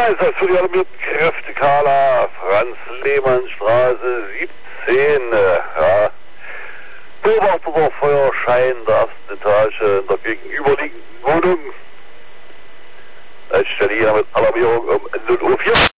ist das für die alarmierten Kräfte, Carla, Franz-Lehmann-Straße 17, ja. Beobachter der Feuerschein der ersten Etage in der gegenüberliegenden Wohnung. Ich stelle hier mit Alarmierung um 0:04 Uhr.